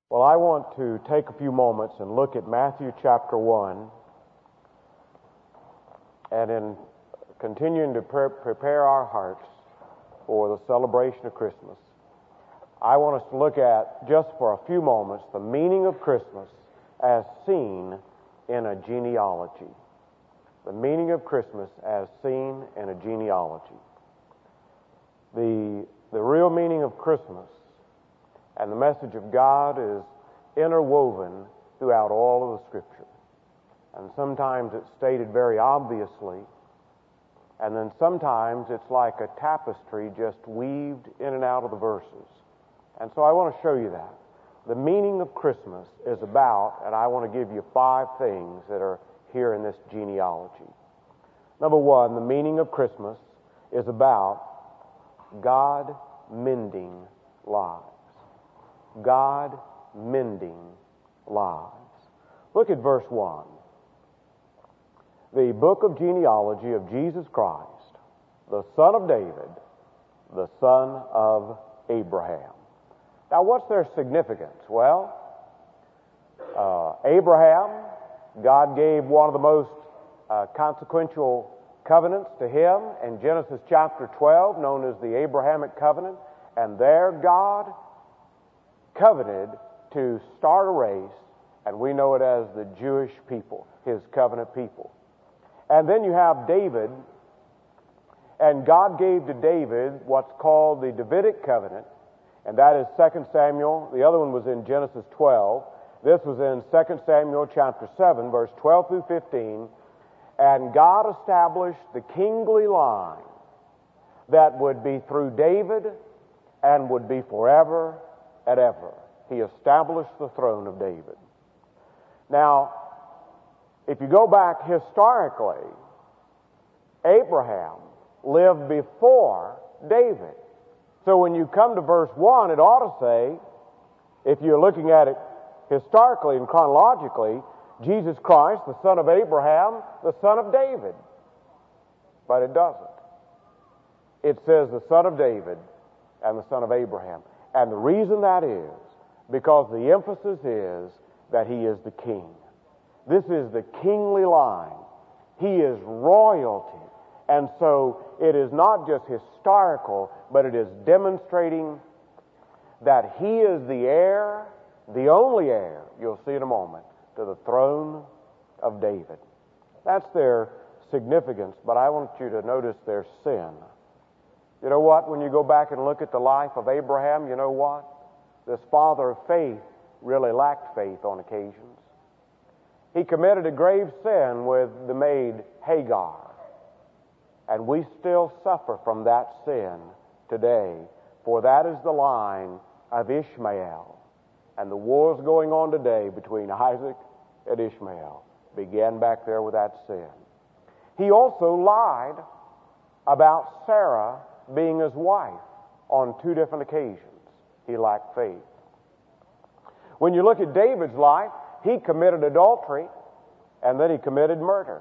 Well, I want to take a few moments and look at Matthew chapter 1, and in continuing to prepare our hearts for the celebration of Christmas, I want us to look at, just for a few moments, the meaning of Christmas as seen in a genealogy. The meaning of Christmas as seen in a genealogy. The real meaning of Christmas and the message of God is interwoven throughout all of the Scripture. And sometimes it's stated very obviously, and then sometimes it's like a tapestry just weaved in and out of the verses. And so I want to show you that. The meaning of Christmas is about, and I want to give you 5 things that are here in this genealogy. Number 1, the meaning of Christmas is about God mending lives. God mending lives. Look at verse 1. The book of genealogy of Jesus Christ, the son of David, the son of Abraham. Now, what's their significance? Well, Abraham, God gave one of the most consequential covenants to him in Genesis chapter 12, known as the Abrahamic covenant, and there God covenanted to start a race, and we know it as the Jewish people, his covenant people. And then you have David, and God gave to David what's called the Davidic covenant, and that is 2 Samuel. The other one was in Genesis 12. This was in 2 Samuel chapter 7, verse 12 through 15. And God established the kingly line that would be through David and would be forever and ever. He established the throne of David. Now, if you go back historically, Abraham lived before David. So when you come to verse 1, it ought to say, if you're looking at it historically and chronologically, Jesus Christ, the son of Abraham, the son of David. But it doesn't. It says the son of David and the son of Abraham. And the reason that is because the emphasis is that he is the king. This is the kingly line. He is royalty. And so it is not just historical, but it is demonstrating that he is the heir, the only heir, you'll see in a moment, to the throne of David. That's their significance, but I want you to notice their sin. You know what? When you go back and look at the life of Abraham, you know what? This father of faith really lacked faith on occasions. He committed a grave sin with the maid Hagar. And we still suffer from that sin today, for that is the line of Ishmael. And the wars going on today between Isaac and Ishmael began back there with that sin. He also lied about Sarah being his wife on 2 different occasions. He lacked faith. When you look at David's life, he committed adultery and then he committed murder.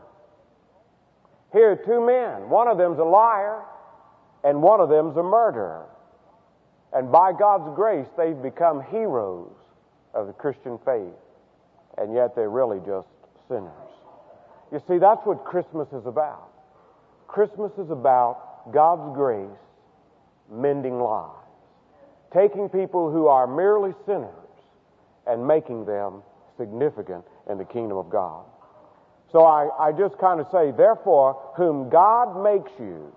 Here are 2 men. One of them's a liar and one of them's a murderer. And by God's grace, they've become heroes of the Christian faith. And yet they're really just sinners. You see, that's what Christmas is about. Christmas is about God's grace mending lives. Taking people who are merely sinners and making them significant in the kingdom of God. So I just kind of say, therefore, whom God makes you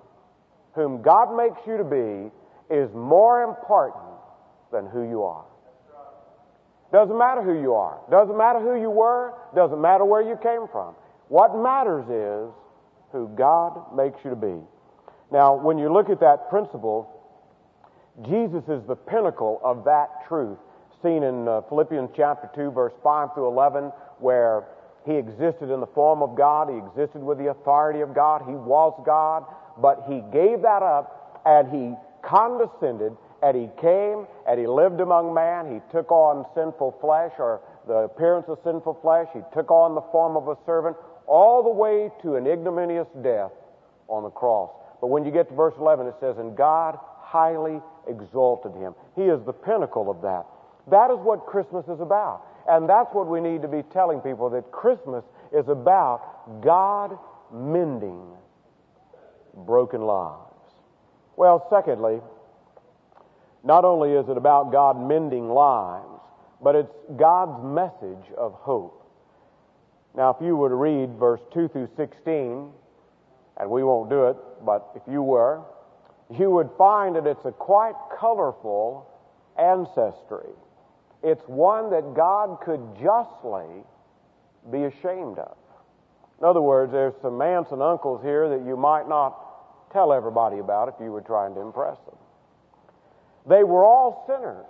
to be is more important than who you are. Doesn't matter who you are. Doesn't matter who you were. Doesn't matter where you came from. What matters is who God makes you to be. Now, when you look at that principle, Jesus is the pinnacle of that truth, seen in Philippians chapter 2, verse 5 through 11, where he existed in the form of God. He existed with the authority of God. He was God, but he gave that up and he condescended and he came and he lived among man. He took on sinful flesh, or the appearance of sinful flesh. He took on the form of a servant all the way to an ignominious death on the cross. But when you get to verse 11, it says, and God highly exalted him. He is the pinnacle of that. That is what Christmas is about. And that's what we need to be telling people, that Christmas is about God mending broken lives. Well, secondly, not only is it about God mending lives, but it's God's message of hope. Now, if you were to read verse 2 through 16, and we won't do it, but if you were, you would find that it's a quite colorful ancestry. It's one that God could justly be ashamed of. In other words, there's some aunts and uncles here that you might not tell everybody about if you were trying to impress them. They were all sinners.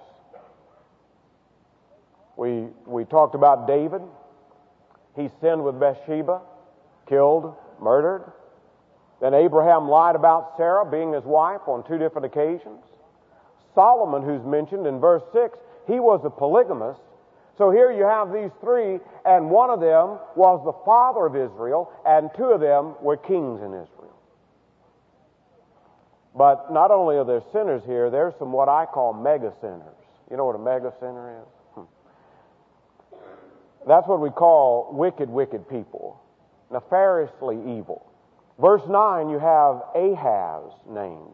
We talked about David. He sinned with Bathsheba, killed, murdered. Then Abraham lied about Sarah being his wife on 2 different occasions. Solomon, who's mentioned in verse 6, he was a polygamist. So here you have these three, and one of them was the father of Israel, and 2 of them were kings in Israel. But not only are there sinners here, there's some what I call mega sinners. You know what a mega sinner is? That's what we call wicked, wicked people, nefariously evil. Verse 9, you have Ahaz named.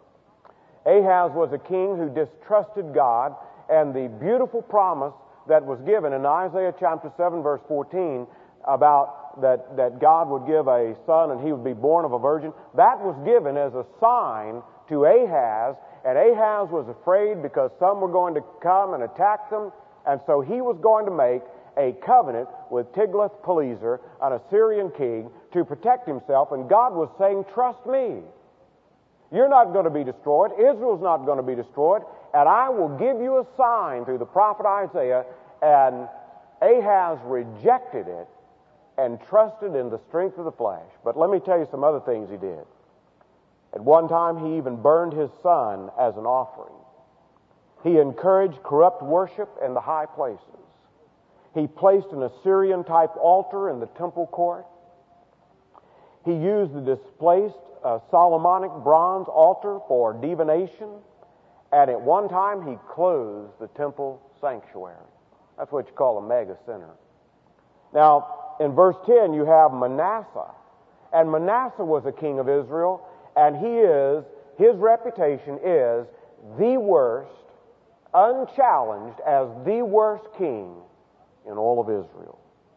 Ahaz was a king who distrusted God, and the beautiful promise that was given in Isaiah chapter 7, verse 14, about that God would give a son and he would be born of a virgin, that was given as a sign to Ahaz, and Ahaz was afraid because some were going to come and attack them, and so he was going to make a covenant with Tiglath-Pileser, an Assyrian king, to protect himself, and God was saying, trust me. You're not going to be destroyed. Israel's not going to be destroyed, and I will give you a sign through the prophet Isaiah. And Ahaz rejected it and trusted in the strength of the flesh. But let me tell you some other things he did. At one time, he even burned his son as an offering. He encouraged corrupt worship in the high places. He placed an Assyrian-type altar in the temple court. He used the displaced Solomonic bronze altar for divination. And at one time, he closed the temple sanctuary. That's what you call a mega sinner. Now, in verse 10, you have Manasseh. And Manasseh was a king of Israel, and his reputation is the worst, unchallenged as the worst king in all of Israel.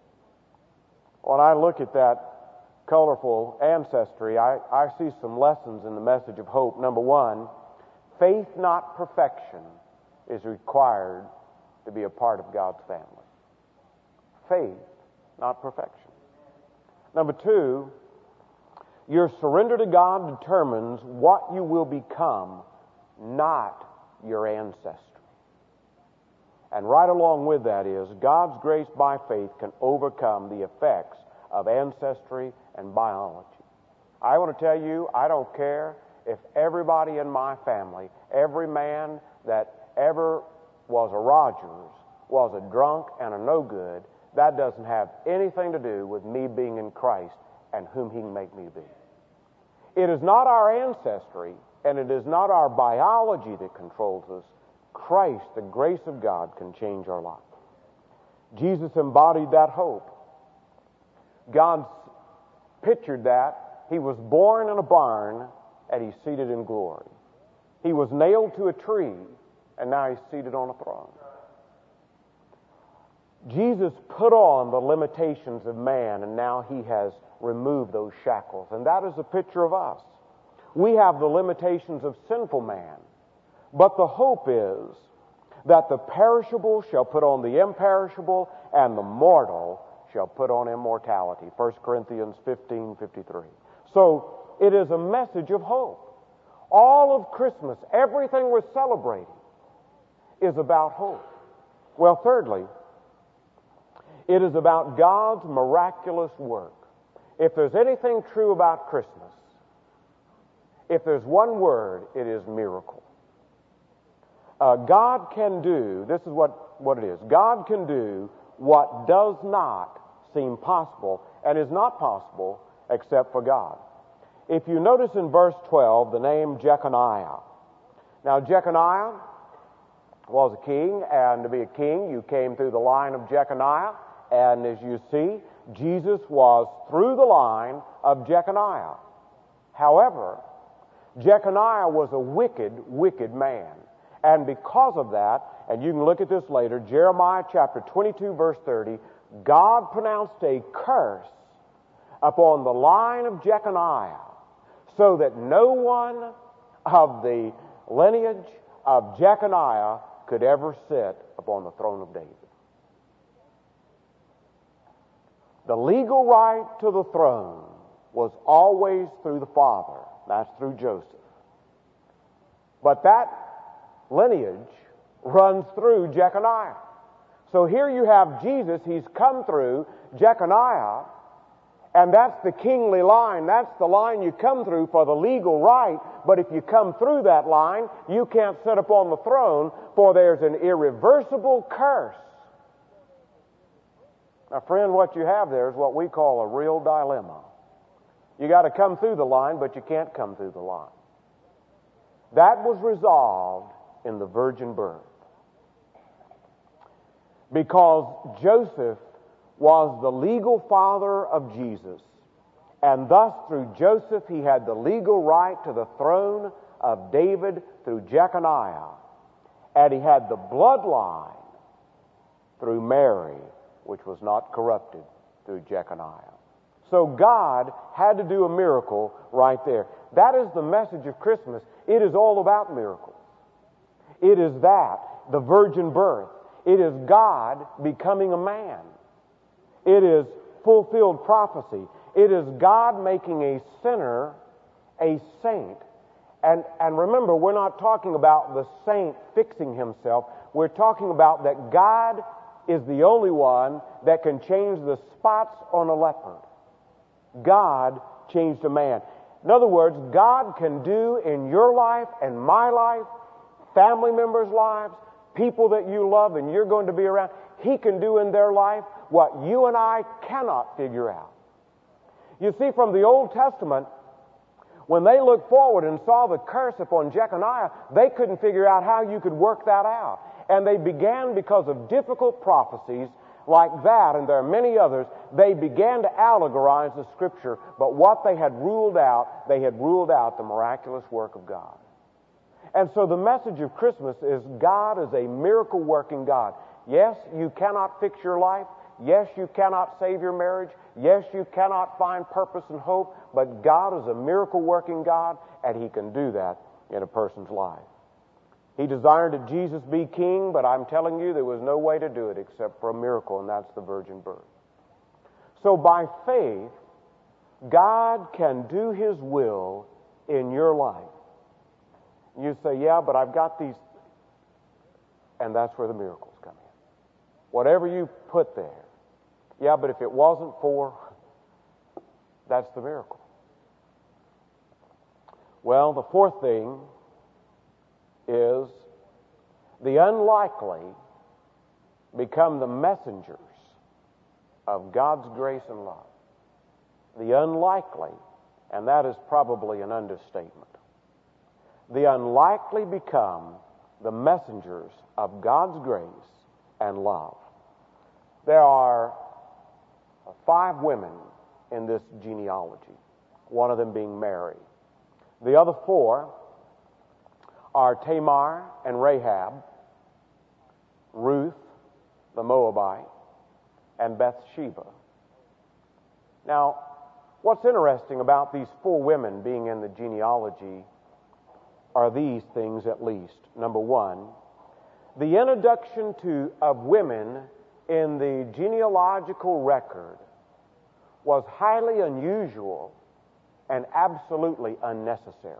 When I look at that colorful ancestry, I see some lessons in the message of hope. Number one, faith, not perfection, is required to be a part of God's family. Faith, not perfection. Number two, your surrender to God determines what you will become, not your ancestry. And right along with that is God's grace by faith can overcome the effects of ancestry and biology. I want to tell you, I don't care if everybody in my family, every man that ever was a Rogers, was a drunk and a no-good, that doesn't have anything to do with me being in Christ and whom He can make me be. It is not our ancestry and it is not our biology that controls us. Christ, the grace of God, can change our life. Jesus embodied that hope. God pictured that. He was born in a barn and He's seated in glory. He was nailed to a tree and now He's seated on a throne. Jesus put on the limitations of man and now He has removed those shackles. And that is a picture of us. We have the limitations of sinful man. But the hope is that the perishable shall put on the imperishable and the mortal shall put on immortality. 1 Corinthians 15:53. So it is a message of hope. All of Christmas, everything we're celebrating is about hope. Well, thirdly, it is about God's miraculous work. If there's anything true about Christmas, if there's one word, it is miracle. God can do, this is what it is, God can do what does not seem possible and is not possible except for God. If you notice in verse 12 the name Jeconiah. Now Jeconiah was a king, and to be a king, you came through the line of Jeconiah, and as you see, Jesus was through the line of Jeconiah. However, Jeconiah was a wicked, wicked man. And because of that, and you can look at this later, Jeremiah chapter 22, verse 30, God pronounced a curse upon the line of Jeconiah so that no one of the lineage of Jeconiah could ever sit upon the throne of David. The legal right to the throne was always through the father. That's through Joseph. But that lineage runs through Jeconiah. So here you have Jesus. He's come through Jeconiah, and that's the kingly line. That's the line you come through for the legal right. But if you come through that line, you can't sit upon the throne, for there's an irreversible curse. Now, friend, what you have there is what we call a real dilemma. You got to come through the line, but you can't come through the line. That was resolved in the virgin birth. Because Joseph was the legal father of Jesus, and thus through Joseph he had the legal right to the throne of David through Jeconiah, and he had the bloodline through Mary, which was not corrupted through Jeconiah. So God had to do a miracle right there. That is the message of Christmas. It is all about miracles. It is that, the virgin birth. It is God becoming a man. It is fulfilled prophecy. It is God making a sinner a saint. And remember, we're not talking about the saint fixing himself. We're talking about that God is the only one that can change the spots on a leopard. God changed a man. In other words, God can do in your life and my life, family members' lives, people that you love and you're going to be around, He can do in their life what you and I cannot figure out. You see, from the Old Testament, when they looked forward and saw the curse upon Jeconiah, they couldn't figure out how you could work that out. And they began, because of difficult prophecies like that, and there are many others, they began to allegorize the Scripture, but what they had ruled out the miraculous work of God. And so the message of Christmas is God is a miracle-working God. Yes, you cannot fix your life. Yes, you cannot save your marriage. Yes, you cannot find purpose and hope, but God is a miracle-working God, and He can do that in a person's life. He desired that Jesus be king, but I'm telling you, there was no way to do it except for a miracle, and that's the virgin birth. So by faith, God can do His will in your life. You say, yeah, but I've got these, and that's where the miracles come in. Whatever you put there, yeah, but if it wasn't for, that's the miracle. Well, the fourth thing is the unlikely become the messengers of God's grace and love. The unlikely, and that is probably an understatement. The unlikely become the messengers of God's grace and love. There are 5 women in this genealogy, one of them being Mary. The other 4 are Tamar and Rahab, Ruth, the Moabite, and Bathsheba. Now, what's interesting about these 4 women being in the genealogy are these things at least. Number 1, the introduction of women in the genealogical record was highly unusual and absolutely unnecessary.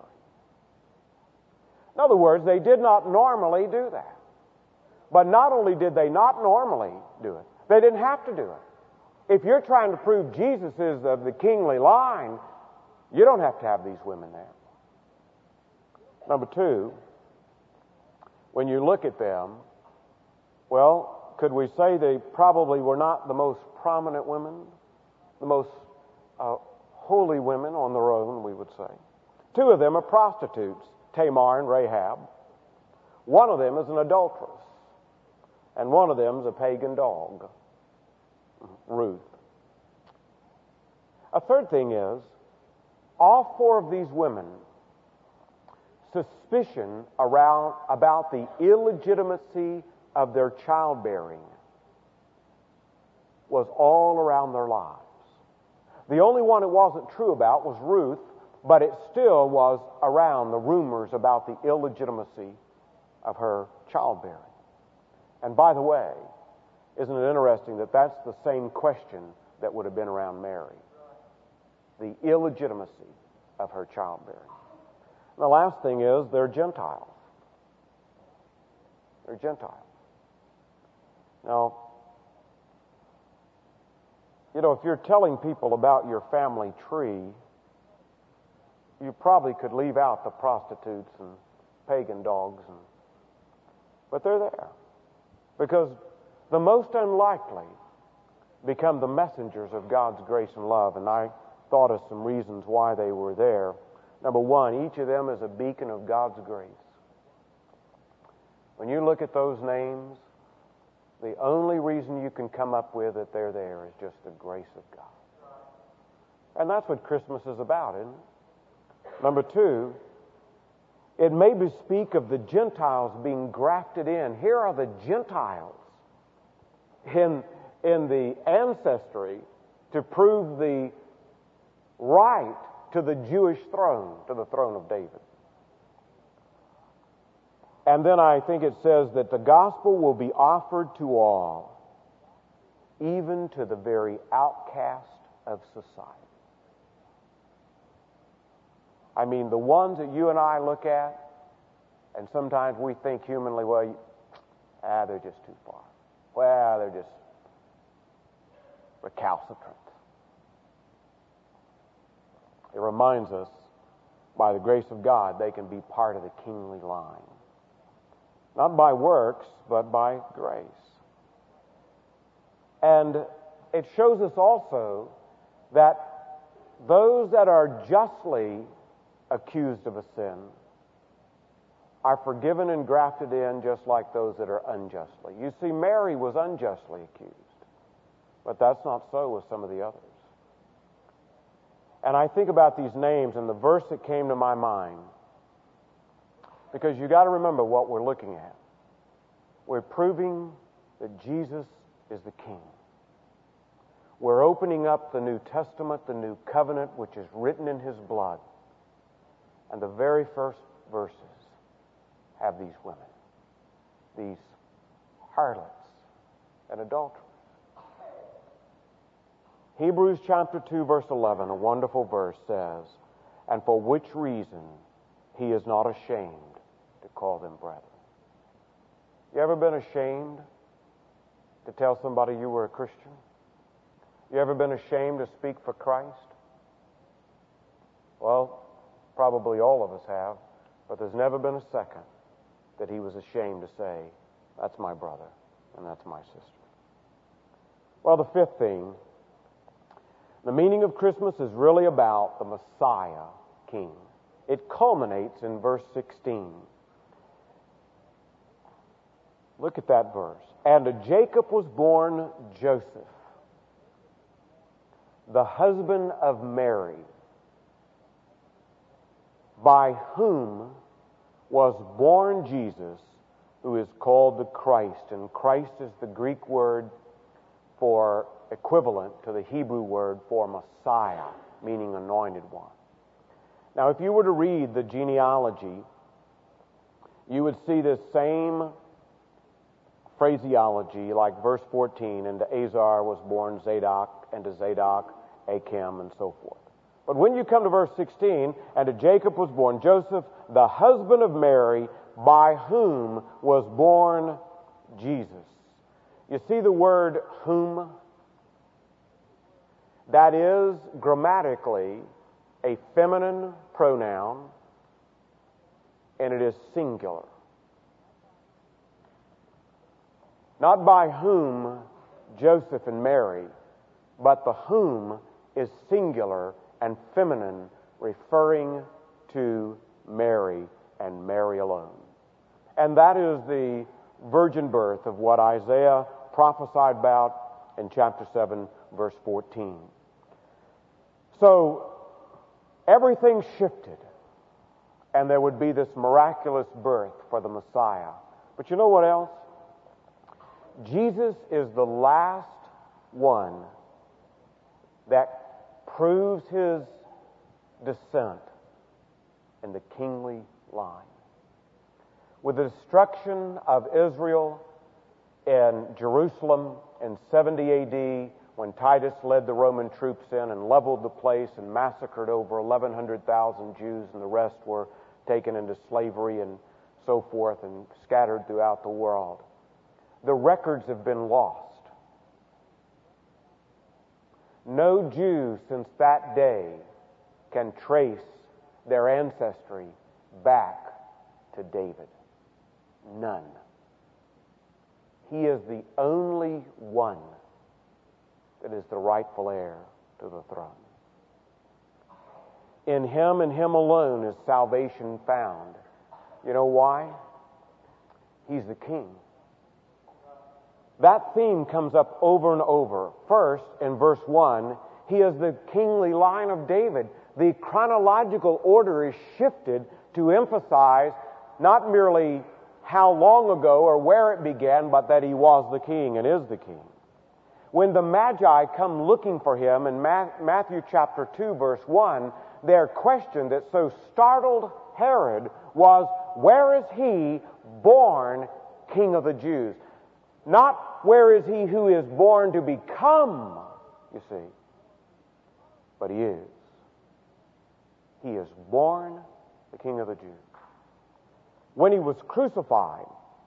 In other words, they did not normally do that. But not only did they not normally do it, they didn't have to do it. If you're trying to prove Jesus is of the kingly line, you don't have to have these women there. Number 2, when you look at them, well, could we say they probably were not the most prominent women, the most holy women on their own, we would say. 2 of them are prostitutes, Tamar and Rahab. One of them is an adulteress, and one of them is a pagan dog, Ruth. A third thing is, all four of these women, suspicion about the illegitimacy of their childbearing was all around their lives. The only one it wasn't true about was Ruth, but it still was around the rumors about the illegitimacy of her childbearing. And by the way, isn't it interesting that that's the same question that would have been around Mary? The illegitimacy of her childbearing. And the last thing is, they're Gentiles. They're Gentiles. Now, you know, if you're telling people about your family tree, you probably could leave out the prostitutes and pagan dogs, but they're there. Because the most unlikely become the messengers of God's grace and love, and I thought of some reasons why they were there. Number one, each of them is a beacon of God's grace. When you look at those names, the only reason you can come up with that they're there is just the grace of God. And that's what Christmas is about, isn't it? Number two, it may bespeak of the Gentiles being grafted in. Here are the Gentiles in the ancestry to prove the right to the Jewish throne, to the throne of David. And then I think it says that the gospel will be offered to all, even to the very outcast of society. I mean, the ones that you and I look at, and sometimes we think humanly, well, they're just too far. Well, they're just recalcitrant. It reminds us, by the grace of God, they can be part of the kingly line. Not by works, but by grace. And it shows us also that those that are justly accused of a sin are forgiven and grafted in just like those that are unjustly. You see, Mary was unjustly accused, but that's not so with some of the others. And I think about these names, and the verse that came to my mind, because you got to remember what we're looking at. We're proving that Jesus is the King. We're opening up the New Testament, the New Covenant, which is written in His blood. And the very first verses have these women, these harlots and adulterers. Hebrews chapter 2, verse 11, a wonderful verse says, "And for which reason He is not ashamed to call them brethren." You ever been ashamed to tell somebody you were a Christian? You ever been ashamed to speak for Christ? Well, probably all of us have, but there's never been a second that he was ashamed to say, that's my brother and that's my sister. Well, the fifth thing, the meaning of Christmas is really about the Messiah King. It culminates in verse 16. Look at that verse. "And to Jacob was born Joseph, the husband of Mary, by whom was born Jesus, who is called the Christ." And Christ is the Greek word for equivalent to the Hebrew word for Messiah, meaning anointed one. Now, if you were to read the genealogy, you would see this same phraseology, like verse 14, "And to Azar was born Zadok, and to Zadok Achim," and so forth. But when you come to verse 16, "And to Jacob was born Joseph, the husband of Mary, by whom was born Jesus." You see the word "whom"? That is grammatically a feminine pronoun, and it is singular. Not by whom Joseph and Mary, but the whom is singular and feminine, referring to Mary and Mary alone. And that is the virgin birth of what Isaiah prophesied about in chapter 7, verse 14. So everything shifted, and there would be this miraculous birth for the Messiah. But you know what else? Jesus is the last one that proves his descent in the kingly line. With the destruction of Israel in Jerusalem in 70 A.D., when Titus led the Roman troops in and leveled the place and massacred over 1,100,000 Jews, and the rest were taken into slavery and so forth and scattered throughout the world. The records have been lost. No Jew since that day can trace their ancestry back to David. None. He is the only one that is the rightful heir to the throne. In him and him alone is salvation found. You know why? He's the king. That theme comes up over and over. First, in verse 1, he is the kingly line of David. The chronological order is shifted to emphasize not merely how long ago or where it began, but that he was the king and is the king. When the Magi come looking for him in Matthew chapter 2, verse 1, their question that so startled Herod was, where is he born King of the Jews? Not where is he who is born to become, you see, but he is. He is born the King of the Jews. When he was crucified,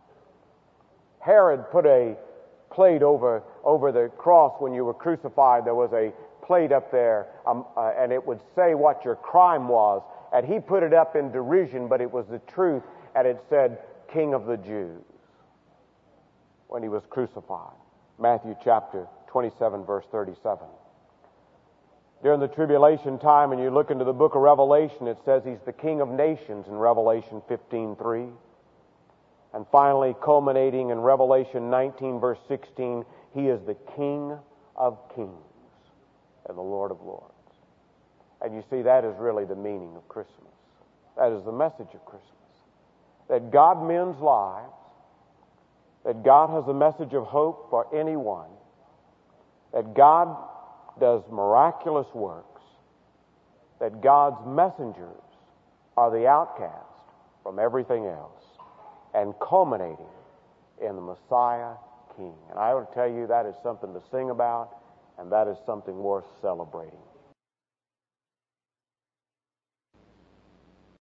Herod put a plate over the cross. When you were crucified, there was a plate up there, and it would say what your crime was. And he put it up in derision, but it was the truth, and it said, King of the Jews, when he was crucified. Matthew chapter 27, verse 37. During the tribulation time, and you look into the book of Revelation, it says he's the King of nations in Revelation 15:3. And finally, culminating in Revelation 19, verse 16, he is the King of kings and the Lord of lords. And you see, that is really the meaning of Christmas. That is the message of Christmas. That God mends lives, that God has a message of hope for anyone, that God does miraculous works, that God's messengers are the outcast from everything else, and culminating in the Messiah King. And I would tell you that is something to sing about, and that is something worth celebrating.